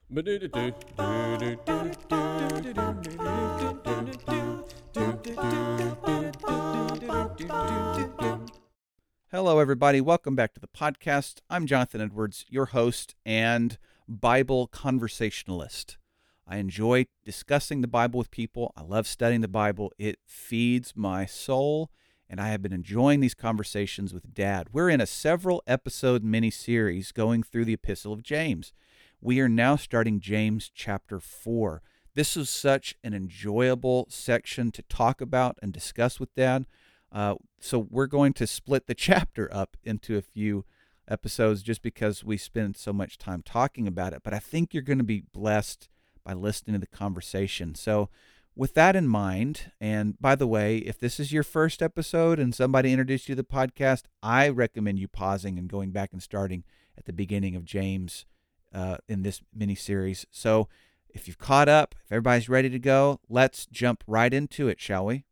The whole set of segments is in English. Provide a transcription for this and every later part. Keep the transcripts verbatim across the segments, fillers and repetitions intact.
Hello, everybody. Welcome back to the podcast. I'm Jonathan Edwards, your host and Bible conversationalist. I enjoy discussing the Bible with people. I love studying the Bible. It feeds my soul, and I have been enjoying these conversations with Dad. We're in a several episode mini-series going through the Epistle of James. We are now starting James chapter four. This is such an enjoyable section to talk about and discuss with Dad. Uh, so we're going to split the chapter up into a few episodes just because we spend so much time talking about it. But I think you're going to be blessed by listening to the conversation. So with that in mind, and by the way, if this is your first episode and somebody introduced you to the podcast, I recommend you pausing and going back and starting at the beginning of James uh, in this mini-series. So if you've caught up, if everybody's ready to go, let's jump right into it, shall we?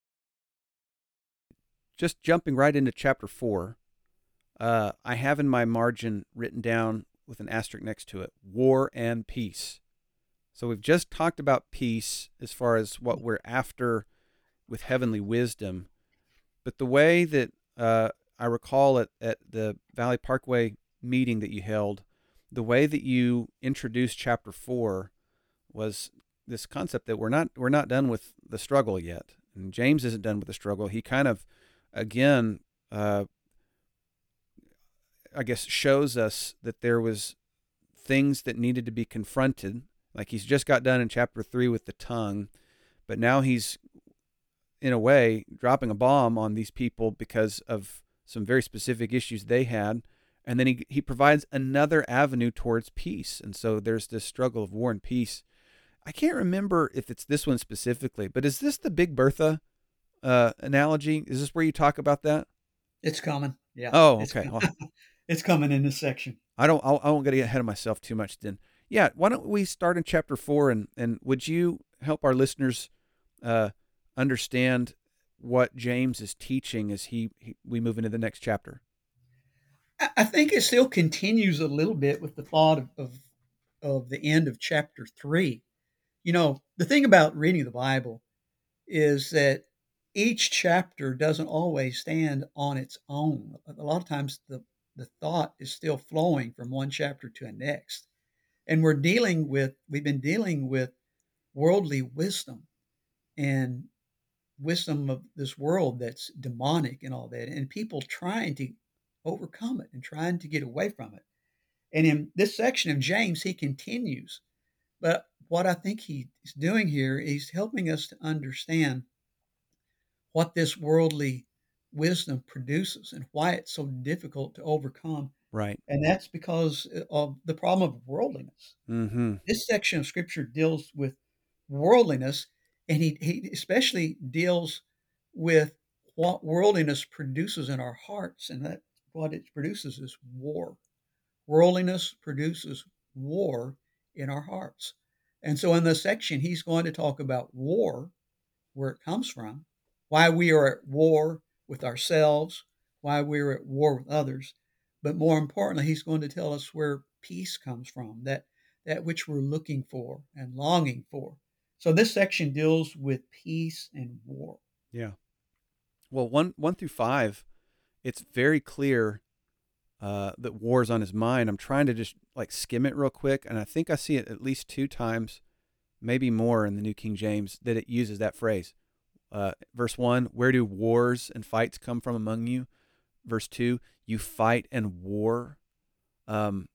Just jumping right into chapter four, uh, I have in my margin written down with an asterisk next to it, war and peace. So we've just talked about peace as far as what we're after with heavenly wisdom. But the way that uh, I recall it at the Valley Parkway meeting that you held, the way that you introduced chapter four was this concept that we're not we're not done with the struggle yet. And James isn't done with the struggle. He kind of, again, uh, I guess shows us that there was things that needed to be confronted. Like he's just got done in chapter three with the tongue, but now he's, in a way, dropping a bomb on these people because of some very specific issues they had. And then he, he provides another avenue towards peace. And so there's this struggle of war and peace. I can't remember if it's this one specifically, but is this the Big Bertha uh, analogy? Is this where you talk about that? It's coming. Yeah. Oh, It's okay. com- Well, it's coming in this section. I don't. I'll, I won't get ahead of myself too much. Then, yeah. Why don't we start in chapter four, and and would you help our listeners uh, understand what James is teaching as he, he we move into the next chapter? I, I think it still continues a little bit with the thought of, of of the end of chapter three. You know, the thing about reading the Bible is that each chapter doesn't always stand on its own. A lot of times the the thought is still flowing from one chapter to the next. And we're dealing with we've been dealing with worldly wisdom and wisdom of this world that's demonic and all that, and people trying to overcome it and trying to get away from it. And in this section of James, he continues. But what I think he's doing here is helping us to understand what this worldly wisdom produces and why it's so difficult to overcome. Right. And that's because of the problem of worldliness. Mm-hmm. This section of scripture deals with worldliness, and he, he especially deals with what worldliness produces in our hearts, and that what it produces is war. Worldliness produces war in our hearts. And so in this section, he's going to talk about war, where it comes from, why we are at war with ourselves, why we're at war with others. But more importantly, he's going to tell us where peace comes from, that, that which we're looking for and longing for. So this section deals with peace and war. Yeah. Well, one one through five, it's very clear uh, that war's on his mind. I'm trying to just like skim it real quick, and I think I see it at least two times, maybe more in the New King James, that it uses that phrase. Uh, verse one, where do wars and fights come from among you? Verse two, you fight and war. Um,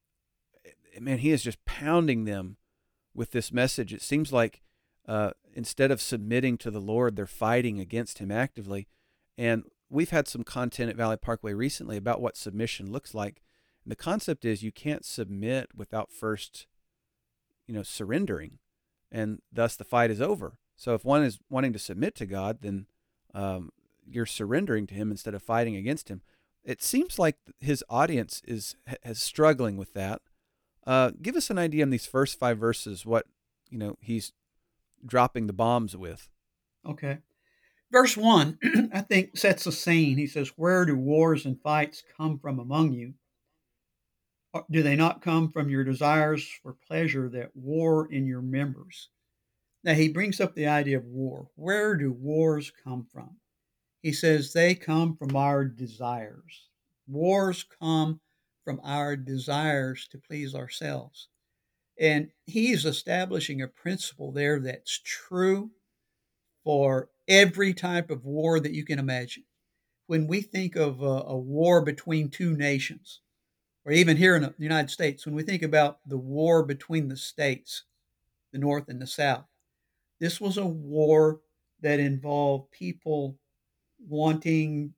man, he is just pounding them with this message. It seems like uh, instead of submitting to the Lord, they're fighting against him actively. And we've had some content at Valley Parkway recently about what submission looks like. And the concept is you can't submit without first, you know, surrendering. And thus the fight is over. So if one is wanting to submit to God, then um, you're surrendering to him instead of fighting against him. It seems like his audience is is struggling with that. Uh, give us an idea in these first five verses what, you know, he's dropping the bombs with. Okay. Verse one, I think, sets the scene. He says, where do wars and fights come from among you? Do they not come from your desires for pleasure that war in your members? Now, he brings up the idea of war. Where do wars come from? He says they come from our desires. Wars come from our desires to please ourselves. And he's establishing a principle there that's true for every type of war that you can imagine. When we think of a, a war between two nations, or even here in the United States, when we think about the war between the states, the North and the South, this was a war that involved people wanting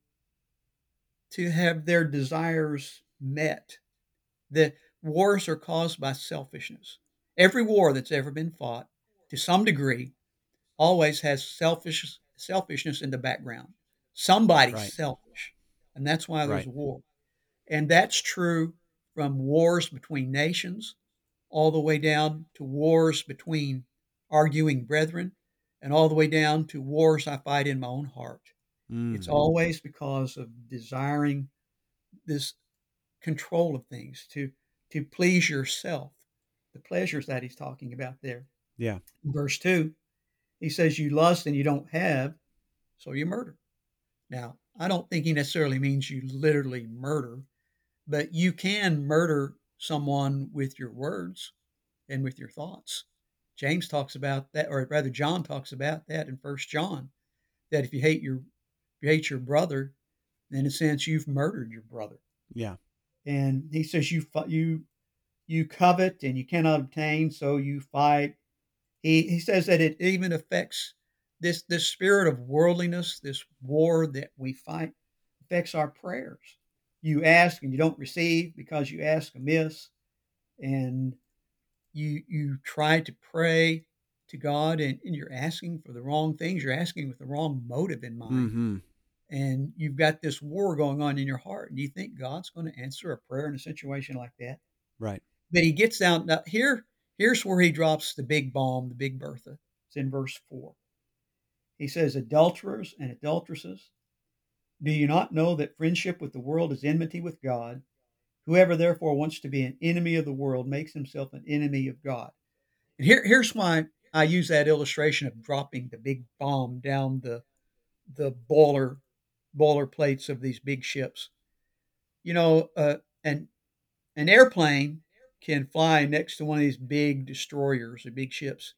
to have their desires met. The wars are caused by selfishness. Every war that's ever been fought, to some degree, always has selfish selfishness in the background. Somebody's Right. selfish, and that's why there's Right. a war. And that's true from wars between nations all the way down to wars between arguing brethren and all the way down to wars I fight in my own heart. It's Mm. always because of desiring this control of things to to please yourself. The pleasures that he's talking about there. Yeah. In verse two, he says, "You lust and you don't have, so you murder." Now, I don't think he necessarily means you literally murder, but you can murder someone with your words and with your thoughts. James talks about that, or rather, John talks about that in First John. That if you hate your if you hate your brother, then in a sense you've murdered your brother. Yeah. And he says you you you covet and you cannot obtain, so you fight. He he says that it even affects this this spirit of worldliness, this war that we fight, affects our prayers. You ask and you don't receive because you ask amiss, and you you try to pray to God and, and you're asking for the wrong things. You're asking with the wrong motive in mind. Mm-hmm. And you've got this war going on in your heart. And you think God's going to answer a prayer in a situation like that? Right. But he gets down now here. Here's where he drops the big bomb, the big Bertha. It's in verse four. He says, "Adulterers and adulteresses, do you not know that friendship with the world is enmity with God? Whoever therefore wants to be an enemy of the world makes himself an enemy of God." And here, here's why I use that illustration of dropping the big bomb down the the boiler boiler plates of these big ships. You know, uh, an an airplane can fly next to one of these big destroyers or big ships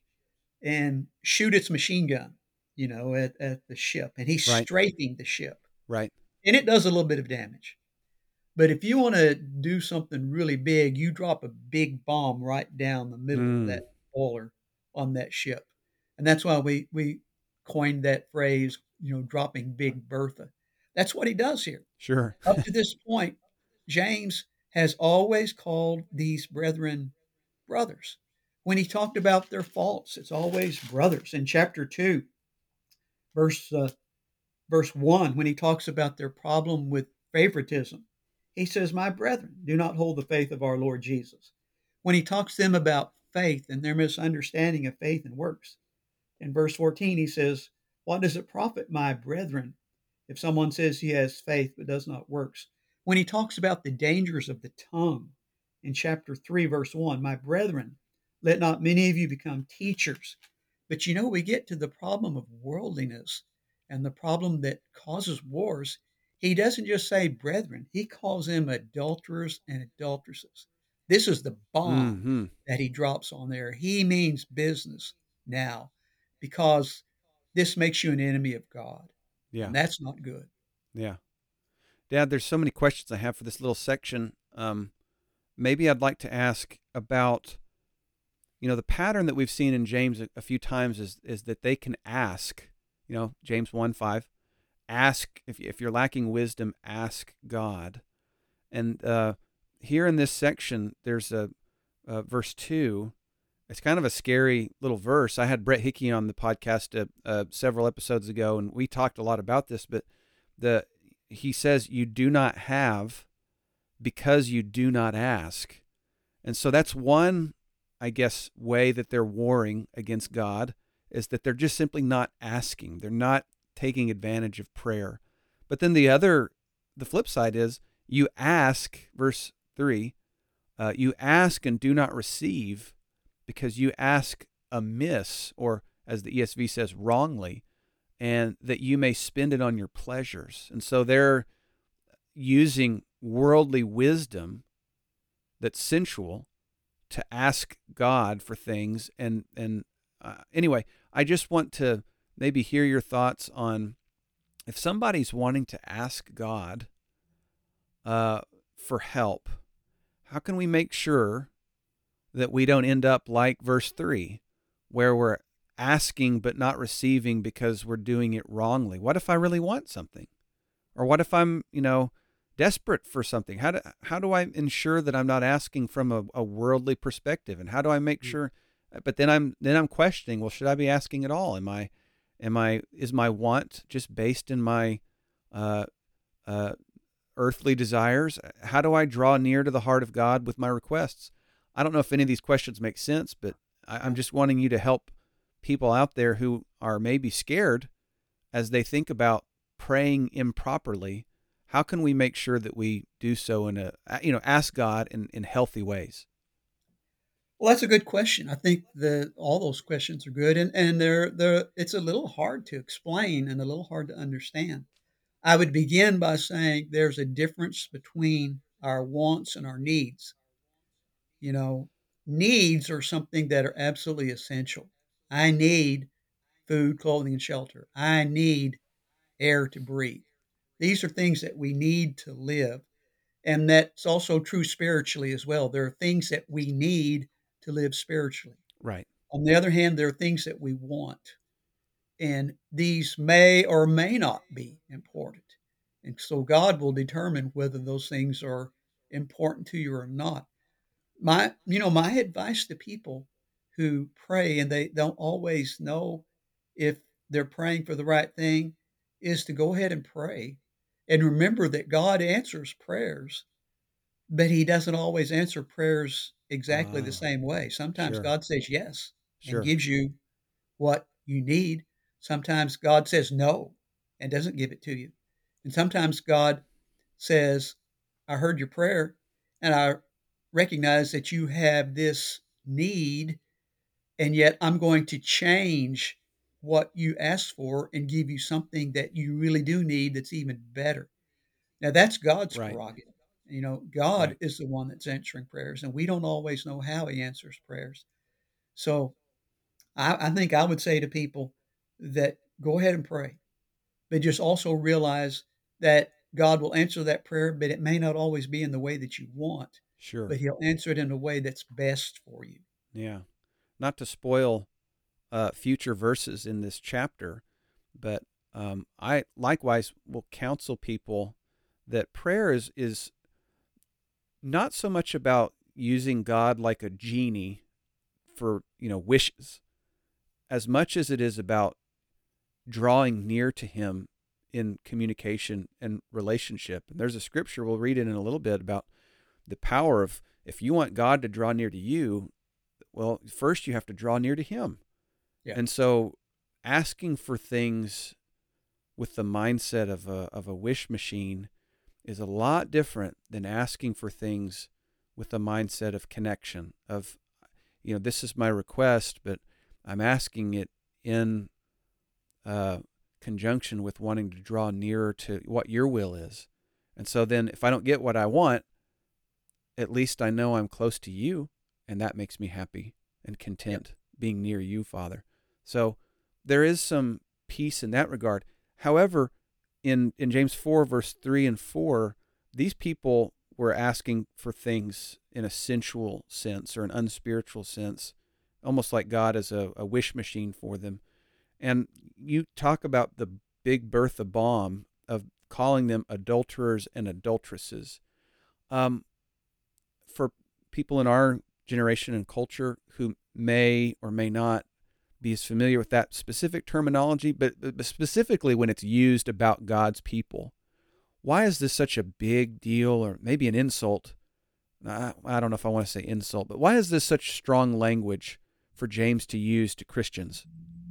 and shoot its machine gun, you know, at, at the ship, and he's Right. strafing the ship, Right. and it does a little bit of damage. But if you want to do something really big, you drop a big bomb right down the middle of Mm. that boiler on that ship. And that's why we we coined that phrase, you know, dropping Big Bertha. That's what he does here. Sure. Up to this point, James has always called these brethren brothers. When he talked about their faults, it's always brothers. In chapter two, verse uh, verse one, when he talks about their problem with favoritism, he says, "My brethren, do not hold the faith of our Lord Jesus." When he talks to them about faith and their misunderstanding of faith and works, in verse fourteen, he says, "What does it profit, my brethren, if someone says he has faith but does not works?" When he talks about the dangers of the tongue in chapter three, verse one, "My brethren, let not many of you become teachers." But you know, we get to the problem of worldliness and the problem that causes wars. He doesn't just say brethren, he calls them adulterers and adulteresses. This is the bomb Mm-hmm. that he drops on there. He means business now because this makes you an enemy of God. Yeah. And that's not good. Yeah. Dad, there's so many questions I have for this little section. Um, maybe I'd like to ask about, you know, the pattern that we've seen in James a, a few times is is that they can ask, you know, James one five, ask, if, if you're lacking wisdom, ask God. And uh, here in this section, there's a, a verse two. It's kind of a scary little verse. I had Brett Hickey on the podcast uh, uh, several episodes ago, and we talked a lot about this, but the he says, "You do not have because you do not ask." And so that's one, I guess, way that they're warring against God, is that they're just simply not asking. They're not taking advantage of prayer. But then the other, the flip side is, you ask, verse three, Uh, you ask and do not receive because you ask amiss, or as the E S V says, wrongly, and that you may spend it on your pleasures. And so they're using worldly wisdom that's sensual to ask God for things. And and uh, anyway, I just want to maybe hear your thoughts on if somebody's wanting to ask God uh, for help, how can we make sure that we don't end up like verse three, where we're asking but not receiving because we're doing it wrongly? What if I really want something? Or what if I'm, you know, desperate for something? How do how do I ensure that I'm not asking from a, a worldly perspective? And how do I make sure? But then I'm then I'm questioning. Well, should I be asking at all? Am I, am I is my want just based in my uh, uh, earthly desires? How do I draw near to the heart of God with my requests? I don't know if any of these questions make sense, but I, I'm just wanting you to help people out there who are maybe scared as they think about praying improperly. How can we make sure that we do so in a, you know, ask God in, in healthy ways? Well, that's a good question. I think that all those questions are good, and and they're they're it's a little hard to explain and a little hard to understand. I would begin by saying there's a difference between our wants and our needs. You know, needs are something that are absolutely essential. I need food, clothing, and shelter. I need air to breathe. These are things that we need to live. And that's also true spiritually as well. There are things that we need to live spiritually. Right. On the other hand, there are things that we want, and these may or may not be important. And so God will determine whether those things are important to you or not. My, you know, my advice to people who pray and they don't always know if they're praying for the right thing is to go ahead and pray and remember that God answers prayers, but he doesn't always answer prayers exactly the Ah, same way. Sometimes sure. God says yes and Sure. gives you what you need. Sometimes God says no and doesn't give it to you. And sometimes God says, I heard your prayer and I recognize that you have this need, and yet I'm going to change what you asked for and give you something that you really do need that's even better. Now, that's God's Right. prerogative. You know, God Right. is the one that's answering prayers, and we don't always know how he answers prayers. So I, I think I would say to people that go ahead and pray, but just also realize that God will answer that prayer, but it may not always be in the way that you want, but Sure. he'll answer it in a way that's best for you. Yeah. Not to spoil uh, future verses in this chapter, but um, I likewise will counsel people that prayer is is not so much about using God like a genie for, you know, wishes, as much as it is about drawing near to him in communication and relationship. And there's a scripture we'll read it in a little bit about the power of, if you want God to draw near to you, well, first you have to draw near to him. Yeah. And so asking for things with the mindset of a of a wish machine is a lot different than asking for things with a mindset of connection, of, you know, this is my request, but I'm asking it in uh, conjunction with wanting to draw nearer to what your will is. And so then if I don't get what I want, at least I know I'm close to you, and that makes me happy and Yep. content being near you, Father. So there is some peace in that regard. However, in, in James four, verse three and four, these people were asking for things in a sensual sense or an unspiritual sense, almost like God is a, a wish machine for them. And you talk about the Big Bertha bomb of calling them adulterers and adulteresses. Um, for people in our generation and culture who may or may not be as familiar with that specific terminology, but, but specifically when it's used about God's people, why is this such a big deal, or maybe an insult? I, I don't know if I want to say insult, but why is this such strong language for James to use to Christians?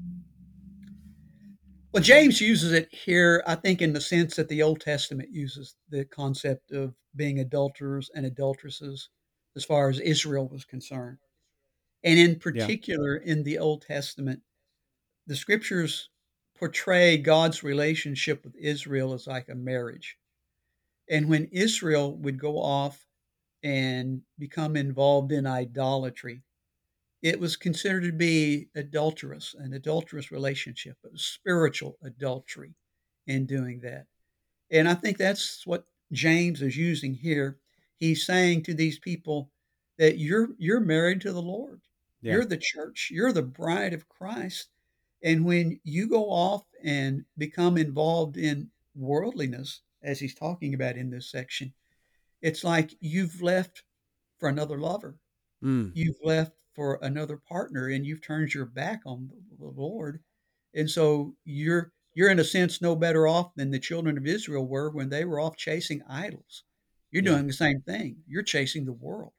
Well, James uses it here, I think, in the sense that the Old Testament uses the concept of being adulterers and adulteresses. as far as Israel was concerned. And in Yeah. particular, in the Old Testament, the scriptures portray God's relationship with Israel as like a marriage. And when Israel would go off and become involved in idolatry, it was considered to be adulterous, an adulterous relationship. It was spiritual adultery in doing that. And I think that's what James is using here. He's saying to these people that you're you're married to the Lord. Yeah. You're the church. You're the bride of Christ. And when you go off and become involved in worldliness, as he's talking about in this section, it's like you've left for another lover. Mm. You've left for another partner and you've turned your back on the Lord. And so you're you're in a sense no better off than the children of Israel were when they were off chasing idols. You're Yeah. doing the same thing. You're chasing the world.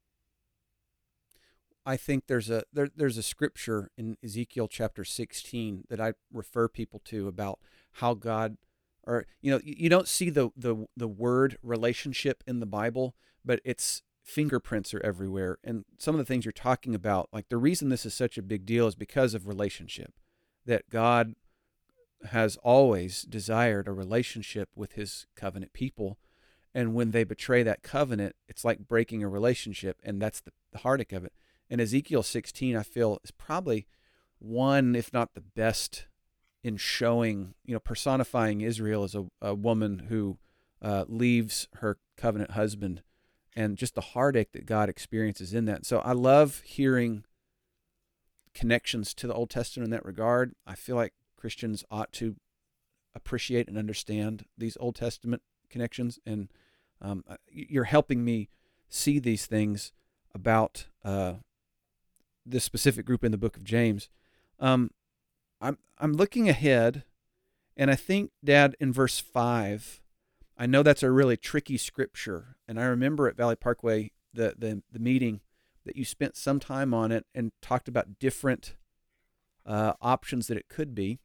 I think there's a there, there's a scripture in Ezekiel chapter sixteen that I refer people to about how God, or you know, you, you don't see the the the word relationship in the Bible, but its fingerprints are everywhere. And some of the things you're talking about, like the reason this is such a big deal is because of relationship. That God has always desired a relationship with his covenant people. And when they betray that covenant, it's like breaking a relationship. And that's the, the heartache of it. And Ezekiel sixteen, I feel, is probably one, if not the best, in showing, you know, personifying Israel as a, a woman who uh, leaves her covenant husband and just the heartache that God experiences in that. So I love hearing connections to the Old Testament in that regard. I feel like Christians ought to appreciate and understand these Old Testament connections. And um, you're helping me see these things about uh, this specific group in the book of James. Um, I'm I'm looking ahead, and I think, Dad, in verse five, I know that's a really tricky scripture, and I remember at Valley Parkway the the, the meeting that you spent some time on it and talked about different uh, options that it could be.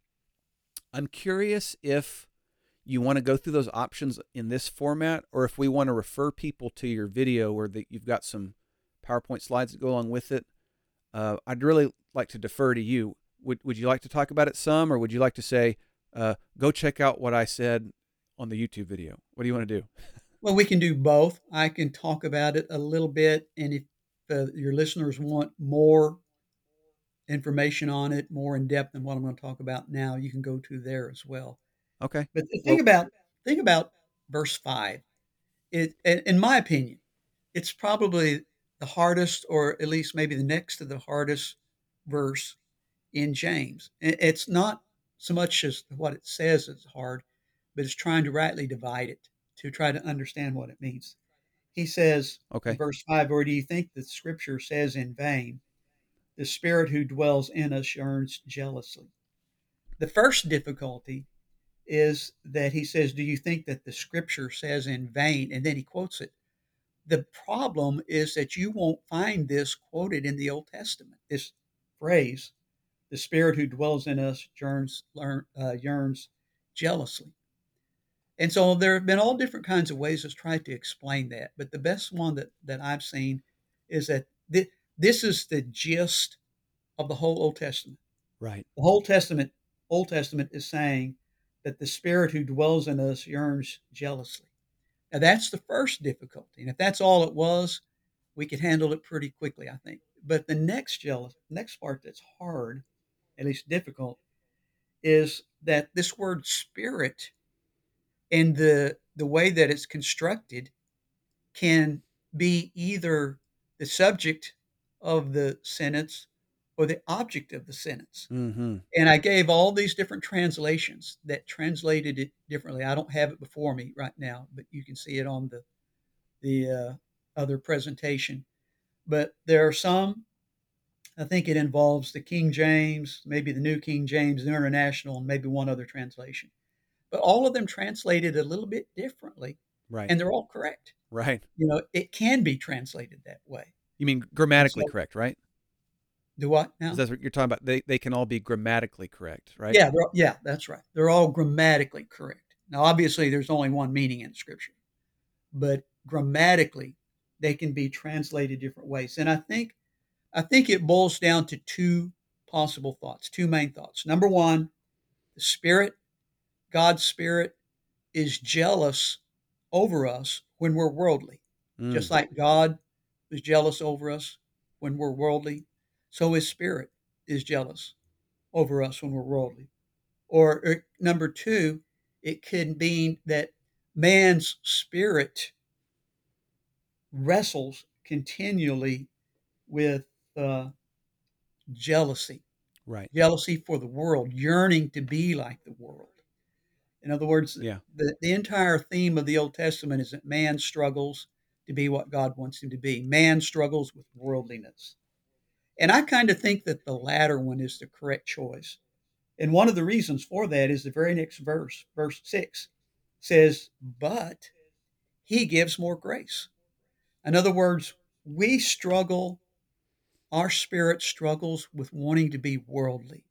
I'm curious if you want to go through those options in this format, or if we want to refer people to your video where the, you've got some PowerPoint slides that go along with it. Uh, I'd really like to defer to you. Would Would you like to talk about it some, or would you like to say, uh, go check out what I said on the YouTube video? What do you want to do? Well, we can do both. I can talk about it a little bit, and if uh, your listeners want more information on it, more in depth than what I'm going to talk about now, you can go to there as well. Okay. But the thing Well, about thing about verse five, it, in in my opinion, it's probably the hardest, or at least maybe the next to the hardest verse in James. It's not so much as what it says is hard, but it's trying to rightly divide it to try to understand what it means. He says in okay. verse five, or do you think the scripture says in vain, the spirit who dwells in us yearns jealously? The first difficulty is that he says, do you think that the scripture says in vain? And then he quotes it. The problem is that you won't find this quoted in the Old Testament, this phrase, the spirit who dwells in us yearns, learn, uh, yearns jealously. And so there have been all different kinds of ways to try to explain that. But the best one that, that I've seen is that th- this is the gist of the whole Old Testament. Right. The whole Testament, Old Testament is saying that the spirit who dwells in us yearns jealously. Now that's the first difficulty. And if that's all it was, we could handle it pretty quickly, I think. But the next jealous, next part that's hard, at least difficult, is that this word spirit and the the way that it's constructed can be either the subject of the sentence or the object of the sentence. Mm-hmm. And I gave all these different translations that translated it differently. I don't have it before me right now, but you can see it on the the uh, other presentation. But there are some. I think it involves the King James, maybe the New King James, the International, and maybe one other translation. But all of them translated a little bit differently, Right. and they're all correct. Right. You know, it can be translated that way. You mean And grammatically so, correct, right? do what Is now? that what you're talking about? They they can all be grammatically correct, right? Yeah, they're, yeah, that's right. They're all grammatically correct. Now, obviously, there's only one meaning in Scripture, but grammatically, they can be translated different ways. And I think I think it boils down to two possible thoughts, two main thoughts. Number one, the Spirit, God's Spirit, is jealous over us when we're worldly. Just Mm, like God is jealous over us when we're worldly, so His Spirit is jealous over us when we're worldly. Or, or number two, it could mean that man's spirit wrestles continually with uh, jealousy, right. jealousy for the world, yearning to be like the world. In other words, Yeah. the, the entire theme of the Old Testament is that man struggles to be what God wants him to be. Man struggles with worldliness. And I kind of think that the latter one is the correct choice. And one of the reasons for that is the very next verse, verse six says, but he gives more grace. In other words, we struggle, our spirit struggles with wanting to be worldly.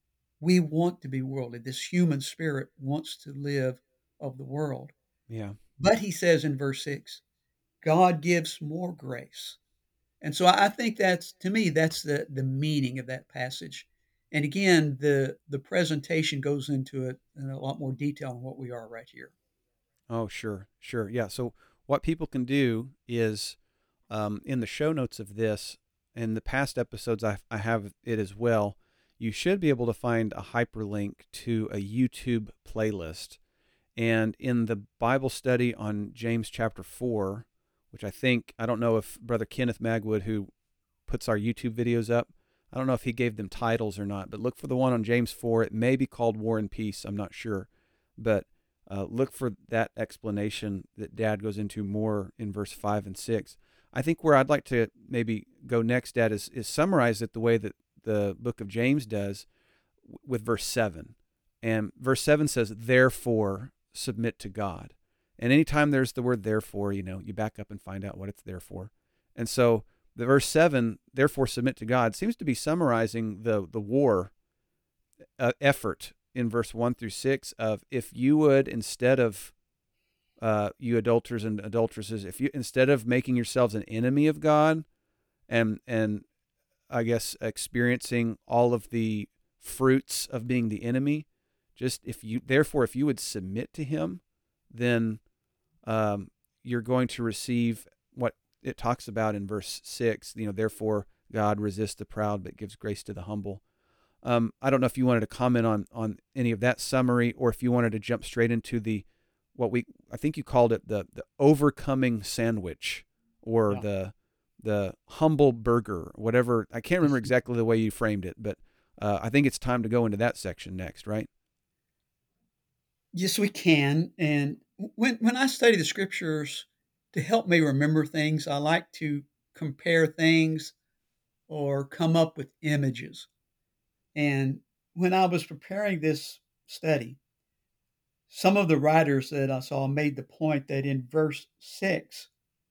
We want to be worldly. This human spirit wants to live of the world. Yeah. But he says in verse six, God gives more grace. And so I think that's, to me, that's the, the meaning of that passage. And again, the, the presentation goes into it in a lot more detail than what we are right here. Oh, sure. Sure. Yeah. So what people can do is um, in the show notes of this, and the past episodes, I, I have it as well. You should be able to find a hyperlink to a YouTube playlist. And in the Bible study on James chapter four, which I think, I don't know if Brother Kenneth Magwood, who puts our YouTube videos up, I don't know if he gave them titles or not, but look for the one on James four. It may be called War and Peace. I'm not sure. But uh, look for that explanation that Dad goes into more in verse five and six. I think where I'd like to maybe go next, Dad, is, is summarize it the way that the book of James does with verse seven. And verse seven says, therefore, submit to God. And anytime there's the word therefore, you know, you back up and find out what it's there for. And so the verse seven, therefore submit to God, seems to be summarizing the, the war uh, effort in verse one through six of if you would, instead of uh, you adulterers and adulteresses, if you, instead of making yourselves an enemy of God and, and I guess experiencing all of the fruits of being the enemy, just if you, therefore, if you would submit to him, then um, you're going to receive what it talks about in verse six, you know, therefore God resists the proud, but gives grace to the humble. Um, I don't know if you wanted to comment on, on any of that summary, or if you wanted to jump straight into the, what we, I think you called it the, the overcoming sandwich, or Yeah. the, the humble burger, whatever. I can't remember exactly the way you framed it, but uh, I think it's time to go into that section next, right? Yes, we can. And when when I study the scriptures to help me remember things, I like to compare things or come up with images. And when I was preparing this study, some of the writers that I saw made the point that in verse six,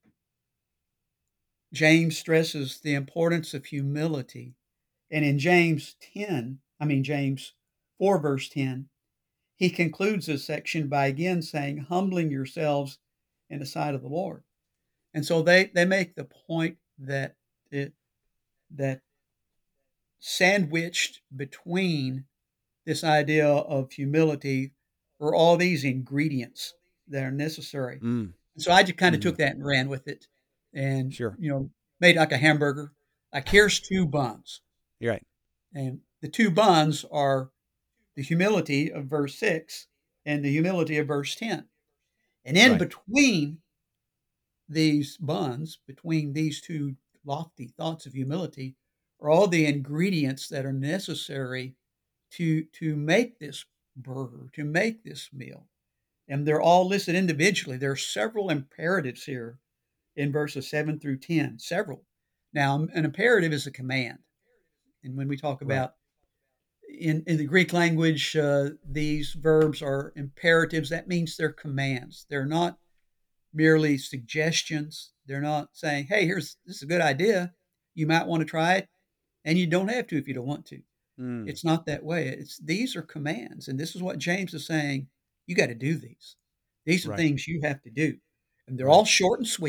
James stresses the importance of humility. And in James ten, I mean, James four, verse ten, he concludes this section by again saying, humbling yourselves in the sight of the Lord. And so they, they make the point that it, that sandwiched between this idea of humility are all these ingredients that are necessary. Mm, And so I just kind of mm-hmm. took that and ran with it and, Sure. you know, made like a hamburger. Like here's two buns. You're right. And the two buns are the humility of verse six and the humility of verse ten. And in Right. between these buns, between these two lofty thoughts of humility, are all the ingredients that are necessary to, to make this burger, to make this meal. And they're all listed individually. There are several imperatives here in verses seven through ten, several. Now, an imperative is a command. And when we talk Right. about in, in the Greek language, uh, these verbs are imperatives. That means they're commands. They're not merely suggestions. They're not saying, hey, here's this is a good idea. You might want to try it. And you don't have to if you don't want to. Mm, It's not that way. It's these are commands. And this is what James is saying. You got to do these. These are right. things you have to do. And they're Right. all short and sweet.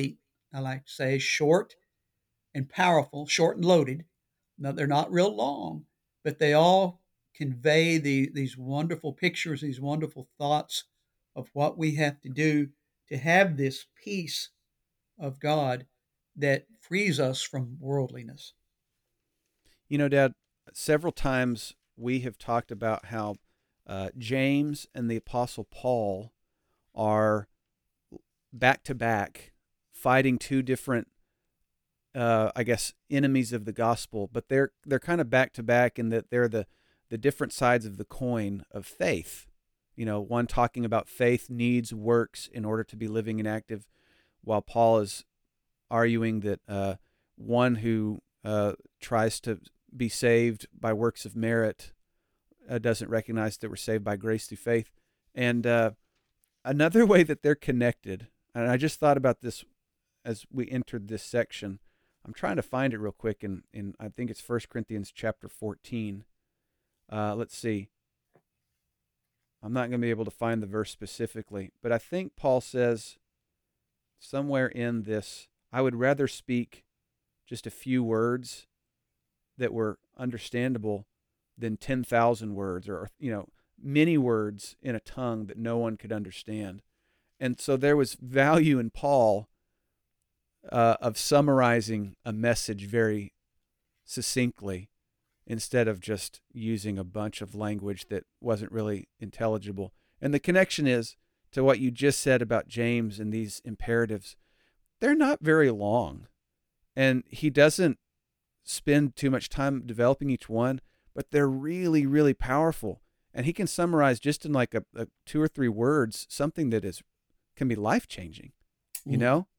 I like to say, short and powerful, short and loaded. No, they're not real long, but they all convey the, these wonderful pictures, these wonderful thoughts of what we have to do to have this peace of God that frees us from worldliness. You know, Dad, several times we have talked about how uh, James and the Apostle Paul are back to back fighting two different, uh, I guess, enemies of the gospel, but they're they're kind of back to back in that they're the the different sides of the coin of faith. You know, one talking about faith needs works in order to be living and active, while Paul is arguing that uh, one who uh, tries to be saved by works of merit uh, doesn't recognize that we're saved by grace through faith. And uh, another way that they're connected, and I just thought about this as we entered this section. I'm trying to find it real quick, in, in I think it's First Corinthians chapter fourteen. Uh, let's see. I'm not going to be able to find the verse specifically, but I think Paul says somewhere in this, I would rather speak just a few words that were understandable than ten thousand words, or, you know, many words in a tongue that no one could understand. And so there was value in Paul uh, of summarizing a message very succinctly instead of just using a bunch of language that wasn't really intelligible. And the connection is to what you just said about James and these imperatives. They're not very long, and he doesn't spend too much time developing each one, but they're really, really powerful. And he can summarize just in like a, a two or three words something that is can be life changing. You Mm. know,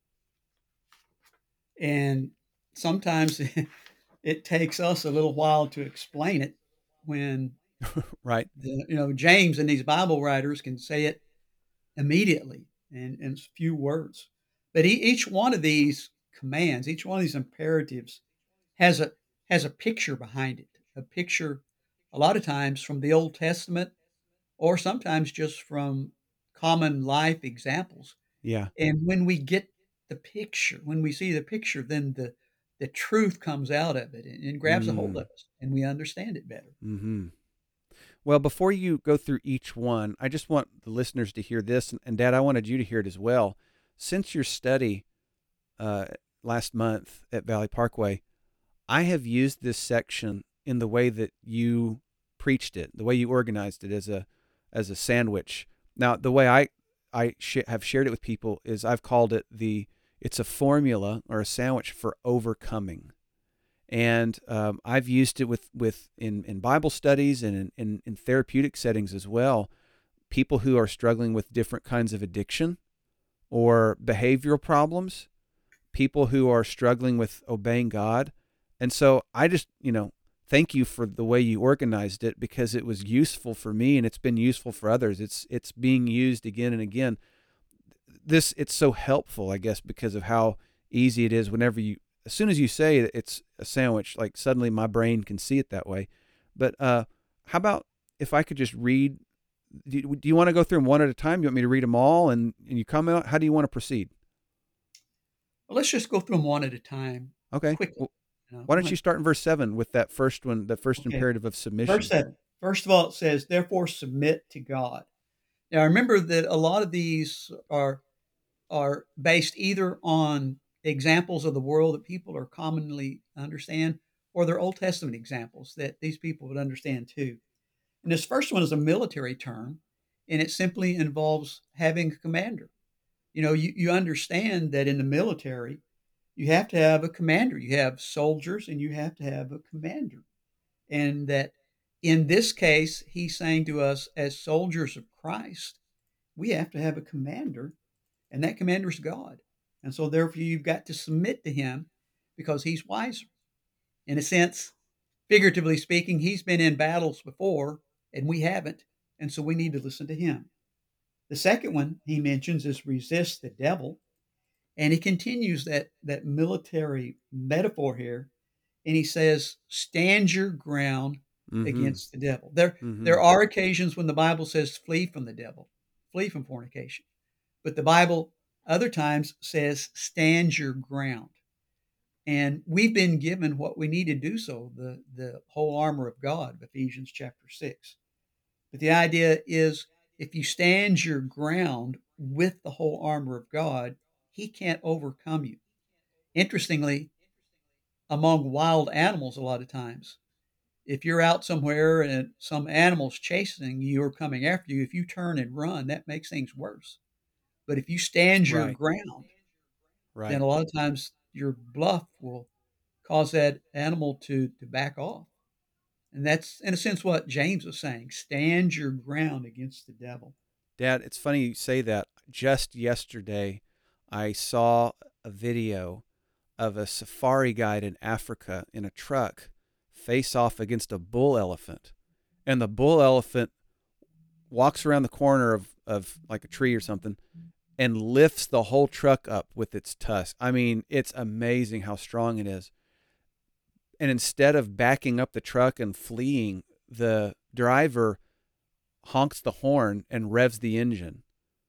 And sometimes it takes us a little while to explain it when right? the, you know, James and these Bible writers can say it immediately in, in few words. But e- each one of these commands, each one of these imperatives has a has a picture behind it. A picture a lot of times from the Old Testament or sometimes just from common life examples. Yeah. And when we get the picture, when we see the picture, then the the truth comes out of it and, and grabs a hold of Mm. us and we understand it better. Hmm. Well, before you go through each one, I just want the listeners to hear this, and, and Dad, I wanted you to hear it as well. Since your study uh, last month at Valley Parkway, I have used this section in the way that you preached it, the way you organized it as a as a sandwich. Now, the way I I sh- have shared it with people is I've called it the it's a formula or a sandwich for overcoming. And um, I've used it with with in, in Bible studies and in, in, in therapeutic settings as well. People who are struggling with different kinds of addiction or behavioral problems, people who are struggling with obeying God. And so I just, you know, thank you for the way you organized it, because it was useful for me and it's been useful for others. It's it's being used again and again. This it's so helpful, I guess, because of how easy it is whenever you as soon as you say that it's a sandwich, like suddenly my brain can see it that way. But uh how about if I could just read, do you, do you want to go through them one at a time? You want me to read them all and, and you comment? How do you want to proceed? Well, let's just go through them one at a time Okay. quickly. Well, You know, why I'm don't you gonna- start in verse seven with that first one, the first okay, imperative of verse submission? seven. First of all, it says, "Therefore submit to God." Now, remember that a lot of these are are based either on examples of the world that people are commonly understand, or they're Old Testament examples that these people would understand too. And this first one is a military term, and it simply involves having a commander. You know, you, you understand that in the military, you have to have a commander. You have soldiers and you have to have a commander. And that in this case, he's saying to us, as soldiers of Christ, we have to have a commander, and that commander is God. And so, therefore, you've got to submit to him because he's wiser. In a sense, figuratively speaking, he's been in battles before and we haven't. And so, we need to listen to him. The second one he mentions is resist the devil. And he continues that, that military metaphor here. And he says, stand your ground Mm-hmm. against the devil. There, Mm-hmm. there are occasions when the Bible says, flee from the devil, flee from fornication. But the Bible Other times says, stand your ground. And we've been given what we need to do so, the, the whole armor of God, Ephesians chapter six. But the idea is if you stand your ground with the whole armor of God, he can't overcome you. Interestingly, among wild animals, a lot of times, if you're out somewhere and some animal's chasing you or coming after you, if you turn and run, that makes things worse. But if you stand your Right. ground, then Right. a lot of times your bluff will cause that animal to, to back off. And that's, in a sense, what James was saying, stand your ground against the devil. Dad, it's funny you say that. Just yesterday, I saw a video of a safari guide in Africa in a truck face off against a bull elephant. And the bull elephant walks around the corner of, of like a tree or something and lifts the whole truck up with its tusk. I mean, it's amazing how strong it is. And instead of backing up the truck and fleeing, the driver honks the horn and revs the engine.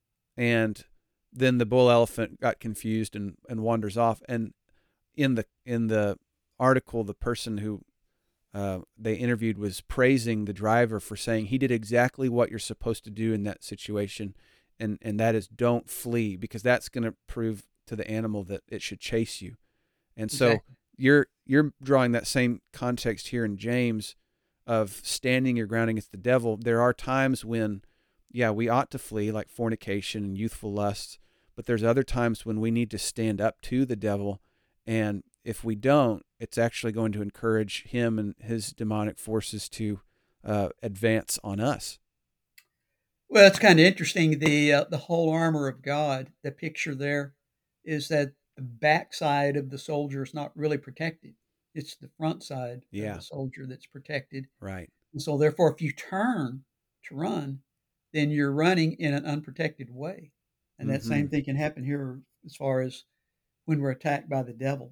And then the bull elephant got confused and, and wanders off. And in the in the article, the person who uh, they interviewed was praising the driver for saying he did exactly what you're supposed to do in that situation, and and that is don't flee, because that's going to prove to the animal that it should chase you. And so Exactly. you're you're drawing that same context here in James of standing your ground against the devil. There are times when, yeah, we ought to flee, like fornication and youthful lusts, but there's other times when we need to stand up to the devil. And if we don't, it's actually going to encourage him and his demonic forces to uh, advance on us. Well, it's kind of interesting. The uh, the whole armor of God, the picture there is that the backside of the soldier is not really protected. It's the front side of Yeah, the soldier that's protected. right. And so therefore, if you turn to run, then you're running in an unprotected way. And that Mm-hmm. same thing can happen here as far as when we're attacked by the devil.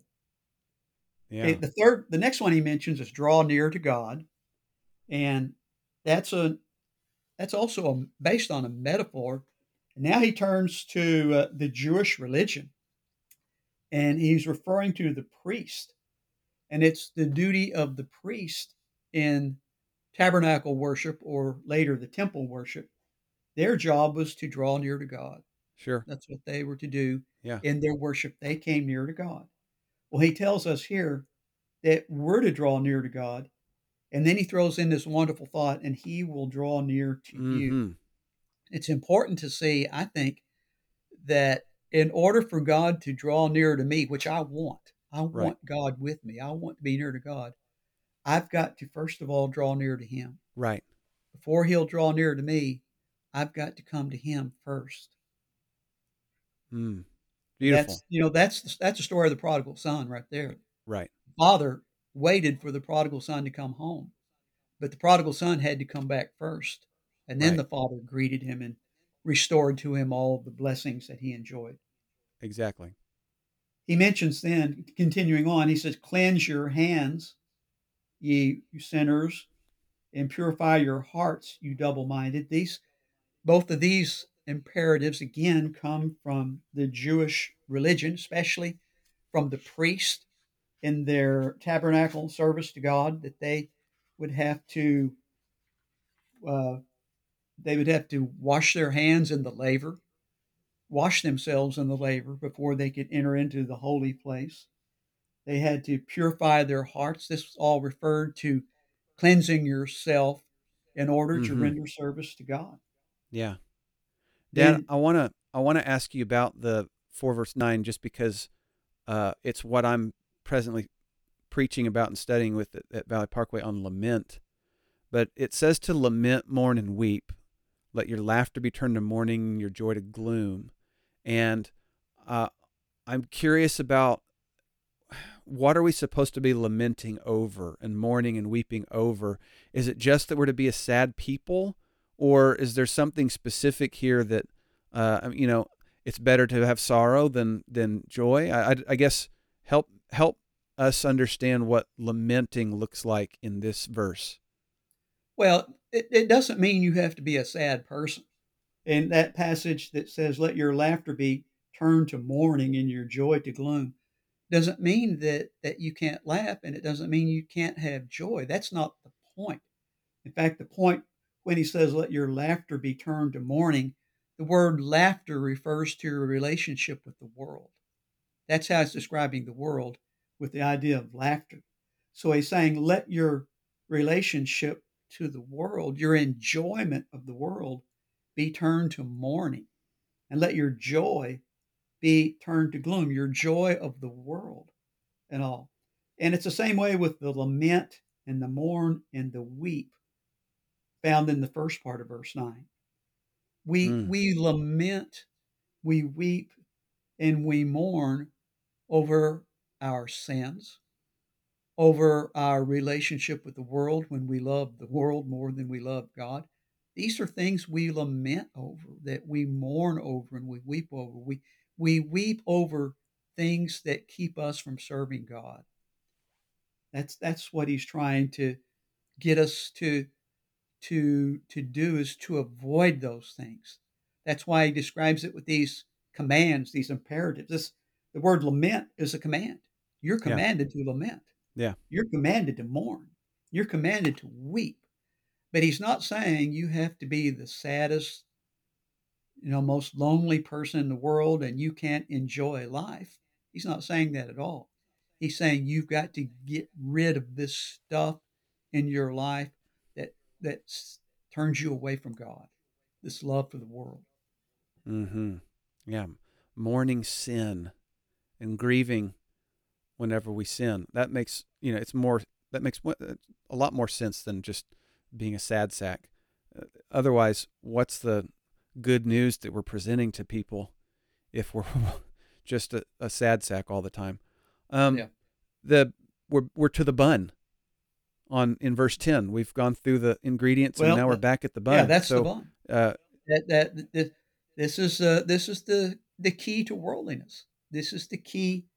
Okay, Yeah, the third the next one he mentions is draw near to God. And that's a that's also a, based on a metaphor. And now he turns to uh, the Jewish religion, and he's referring to the priest. And it's the duty of the priest in tabernacle worship, or later the temple worship. Their job was to draw near to God. sure. That's what they were to do Yeah. in their worship. They came near to God. Well, he tells us here that we're to draw near to God. And then he throws in this wonderful thought, and he will draw near to you. Mm-hmm. It's important to see, I think, that in order for God to draw nearer to me, which I want, I Right. want God with me. I want to be near to God. I've got to first of all draw near to him. Right. Before he'll draw near to me, I've got to come to him first. Mm. That's, Beautiful. you know, that's that's the story of the prodigal son right there. Right. Father waited for the prodigal son to come home, but the prodigal son had to come back first. And then Right. the father greeted him and restored to him all the blessings that he enjoyed. Exactly. He mentions then, continuing on, he says, cleanse your hands, ye sinners, and purify your hearts, you double-minded. These, both of these imperatives again come from the Jewish religion, especially from the priest in their tabernacle service to God, that they would have to uh, they would have to wash their hands in the laver, wash themselves in the laver before they could enter into the holy place. They had to purify their hearts. This was all referred to cleansing yourself in order to Mm-hmm. render service to God. Yeah. Dad, Then, I wanna I wanna ask you about the four verse nine, just because uh, it's what I'm presently preaching about and studying with at, at Valley Parkway on lament. But it says to lament, mourn, and weep. Let your laughter be turned to mourning, your joy to gloom. And uh, I'm curious about, what are we supposed to be lamenting over and mourning and weeping over? Is it just that we're to be a sad people, or is there something specific here that, uh, you know, it's better to have sorrow than than joy? I, I, I guess help help us understand what lamenting looks like in this verse. well, it, it doesn't mean you have to be a sad person. In that passage that says, let your laughter be turn to mourning and your joy to gloom, doesn't mean that that you can't laugh, and it doesn't mean you can't have joy. That's not the point. In fact, the point when he says, let your laughter be turned to mourning, the word laughter refers to your relationship with the world. That's how it's describing the world with the idea of laughter. So he's saying, let your relationship to the world, your enjoyment of the world, be turned to mourning, and let your joy be turned to gloom, your joy of the world and all. And it's the same way with the lament and the mourn and the weep found in the first part of verse nine. We Mm. we lament, we weep, and we mourn over our sins, over our relationship with the world when we love the world more than we love God. These are things we lament over, that we mourn over and we weep over. We we weep over things that keep us from serving God. That's that's what he's trying to get us to to to do, is to avoid those things. That's why he describes it with these commands, these imperatives. This the word lament is a command. You're Yeah. commanded to lament. Yeah. You're commanded to mourn. You're commanded to weep. But he's not saying you have to be the saddest, you know, most lonely person in the world and you can't enjoy life. He's not saying that at all. He's saying you've got to get rid of this stuff in your life that that s- turns you away from God. This love for the world. Mm-hmm. Yeah. Mourning sin and grieving whenever we sin. That makes, you know, it's more, that makes a lot more sense than just being a sad sack. Uh, otherwise, what's the good news that we're presenting to people if we're just a, a sad sack all the time? Um, Yeah. the we're we're to the bun on in verse ten. We've gone through the ingredients and Well, now we're th- back at the yeah, bun. that's the So, bond. uh, That that, that this is uh, this is the the key to worldliness. This is the key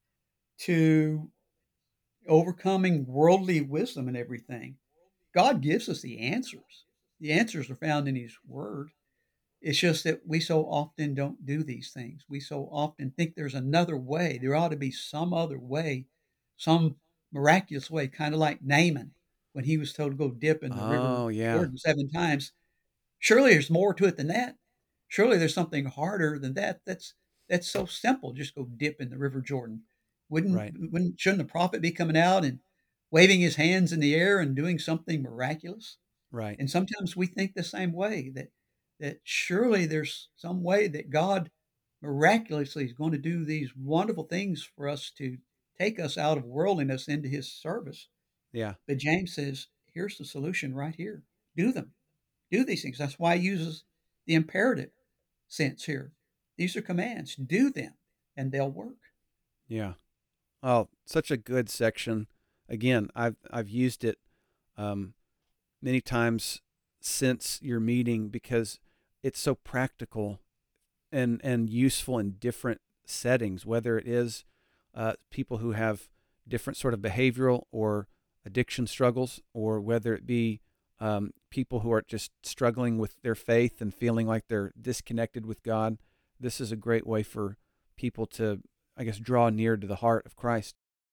to overcoming worldly wisdom and everything. God gives us the answers. The answers are found in His Word. It's just that we so often don't do these things. We so often think there's another way. There ought to be some other way, some miraculous way, kind of like Naaman when he was told to go dip in the river oh yeah, Jordan seven times. Surely there's more to it than that. Surely there's something harder than that. That's that's so simple. Just go dip in the River Jordan. Wouldn't right, wouldn't shouldn't the prophet be coming out and waving his hands in the air and doing something miraculous? right, And sometimes we think the same way, that that surely there's some way that God miraculously is going to do these wonderful things for us to take us out of worldliness into His service. yeah, But James says, here's the solution right here. Do them. Do these things. That's why he uses the imperative sense here. These are commands. Do them, and they'll work. yeah. Oh, such a good section. Again, I've I've used it um, many times since your meeting because it's so practical and and useful in different settings, whether it is uh, people who have different sort of behavioral or addiction struggles, or whether it be um, people who are just struggling with their faith and feeling like they're disconnected with God. This is a great way for people to, I guess, draw near to the heart of Christ.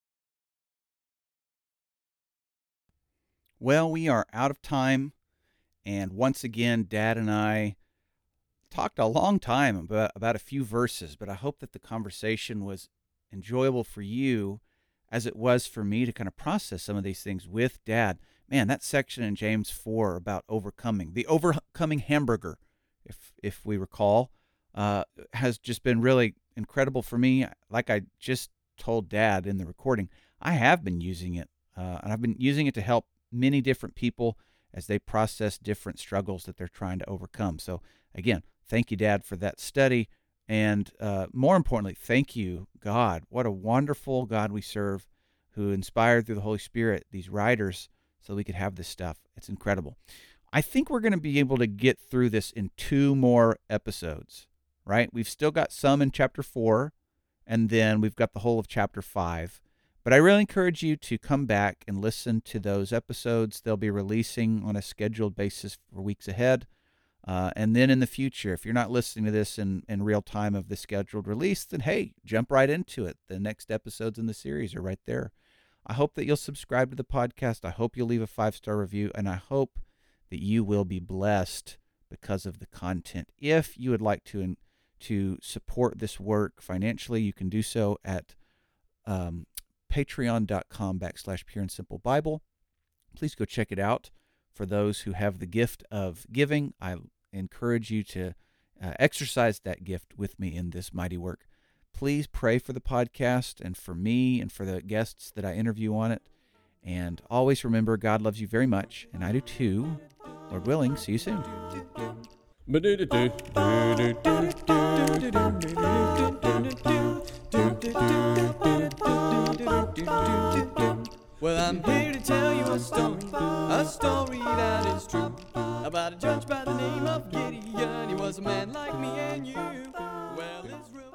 Well, we are out of time. And once again, Dad and I talked a long time about, about a few verses, but I hope that the conversation was enjoyable for you as it was for me to kind of process some of these things with Dad. Man, that section in James four about overcoming, the overcoming hamburger, if if we recall, uh, has just been really incredible for me. Like I just told Dad in the recording, I have been using it, uh, and I've been using it to help many different people as they process different struggles that they're trying to overcome. So again, thank you, Dad, for that study. And uh, more importantly, thank you, God. What a wonderful God we serve, who inspired through the Holy Spirit these writers so we could have this stuff. It's incredible. I think we're going to be able to get through this in two more episodes, right? We've still got some in chapter four, and then we've got the whole of chapter five. But I really encourage you to come back and listen to those episodes. They'll be releasing on a scheduled basis for weeks ahead. Uh, and then in the future, if you're not listening to this in, in real time of the scheduled release, then hey, jump right into it. The next episodes in the series are right there. I hope that you'll subscribe to the podcast. I hope you'll leave a five-star review, and I hope that you will be blessed because of the content. If you would like to to support this work financially, you can do so at um, patreon.com backslash pure and simple Bible. Please go check it out. For those who have the gift of giving, I encourage you to uh, exercise that gift with me in this mighty work. Please pray for the podcast and for me and for the guests that I interview on it. And always remember, God loves you very much, and I do too. Lord willing, see you soon. Well, I'm here to tell you a story, a story that is true, about a judge by the name of Gideon. He was a man like me and you. Well, Israel